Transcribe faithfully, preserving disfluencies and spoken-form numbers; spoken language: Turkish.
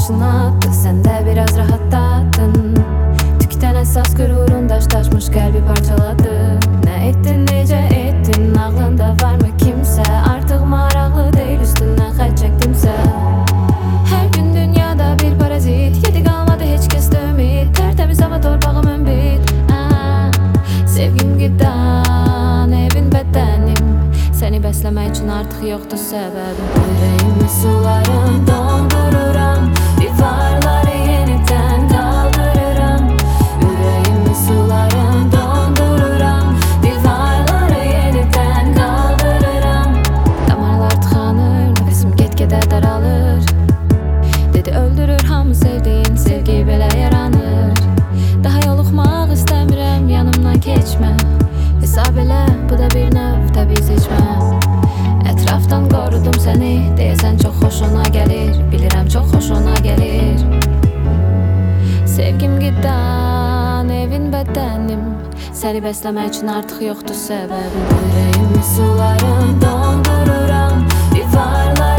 başına attı, sen de biraz rahatladın. Tükten esas gururun daş taşmış kalbi parçaladı. Ne ettin nece ettin, aklında var mı kimse? Artık maraqlı değil üstünden xət çektimse. Her gün dünyada bir parazit, yedi kalmadı hiç kesti ümit. Tertemiz hava torpağım ünbit. Sevgim gıdan, evin bedenim. Seni beslemek için artık yoktu sebebim. Yüreğimi sularım dondururam, divarları yeniden kaldırırım. Yüreğimi sularım dondururam, divarları yeniden kaldırırım. Damarlar tıkanır, nefesim get-gedə daralır. Dedi öldürür hamı sevdiğin, sevgi belə yaranır. Daha yoluxmaq istəmirəm, yanımdan keçmə. Hesab elə, bu da bir növ təbii seçmə. Ətrafdan qorudum səni, deyəsən çox xoşuna gəlir. Bilirəm çox xoşuna gəlir. Sevgim qidan, evin bədənim. Səni bəsləmək üçün artıq yoxdur səbəbim. Yüreğimi sularım dondururam, divarlar